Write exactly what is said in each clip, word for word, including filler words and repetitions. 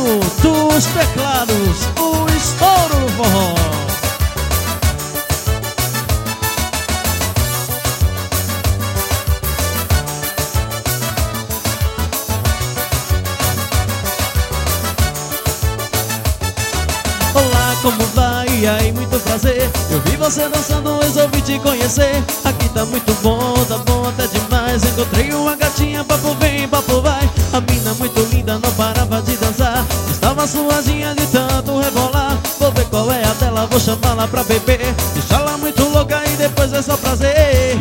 dos teclados, o estouro do forró. Olá, como vai? E aí, muito prazer. Eu vi você dançando, resolvi te conhecer. Aqui tá muito bom, tá bom até demais. Encontrei uma gatinha, papo vem, papo vai. A mina muito linda, não parava de dançar. Estava suadinha de tanto rebolar. Vou ver qual é a dela, vou chamá-la pra beber. Deixa ela muito louca e depois é só prazer.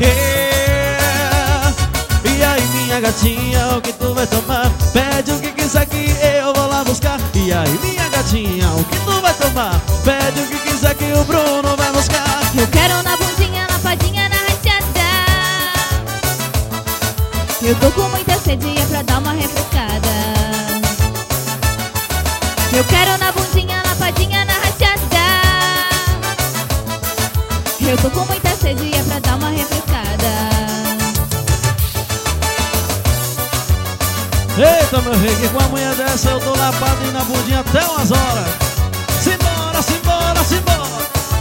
E aí, minha gatinha, o que tu vai tomar? Pede o que quiser que eu vou lá buscar. E aí, minha gatinha, o que tu vai tomar? Pede o que quiser que o Bruno vai buscar. Eu quero na bundinha, na fadinha, na rachada. Eu tô com muita sede pra dar uma refrescada. Eu quero na bundinha, na fadinha, na rachada. Eu tô com muita sede pra dar uma refrescada. Eita, meu rei, que com a manhã dessa eu tô lapado e na bundinha até umas horas. Simbora, simbora, simbora.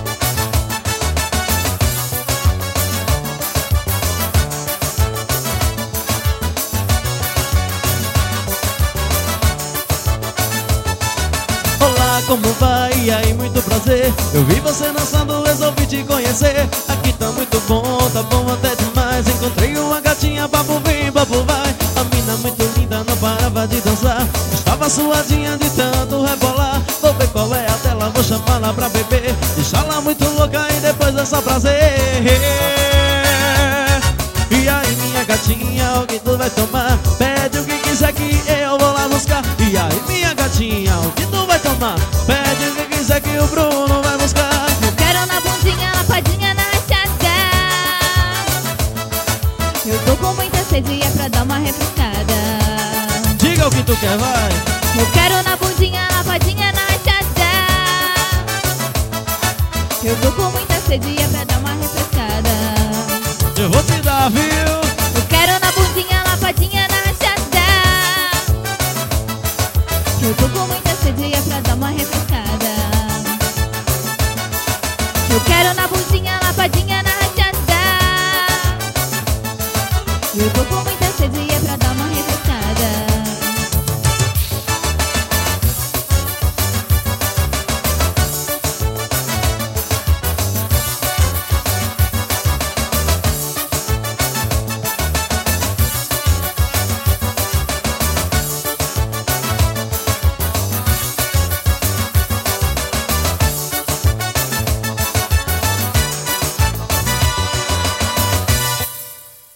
Olá, como vai? E aí, muito prazer. Eu vi você dançando, resolvi te conhecer. Aqui tá muito bom, tá bom até demais. Encontrei uma gatinha, papo vem, papo vai. A mina muito linda, não parava de dançar. Estava suadinha de tanto rebolar. Vou ver qual é a dela, vou chamá-la pra beber. Deixa ela muito louca e depois é só prazer. E aí, minha gatinha, o que tu vai tomar? Pede o que quiser que eu vou lá buscar. E aí, minha gatinha, o que tu vai tomar? Pede o que quiser que o Bruno vai buscar. Eu quero na bundinha, na fadinha, na rachada. Eu tô com muita sede pra dar uma refrescada. Diga o que tu quer, vai. Eu quero na bundinha, na fadinha, na rachada. Eu tô com muita sede pra dar uma refrescada. Eu vou te dar, viu? Eu quero na bundinha, na fadinha, na rachada. Eu tô com muita sede pra dar uma refrescada. Eu quero na bundinha, na fadinha, na rachada. Eu tô com muita sede pra dar uma refrescada.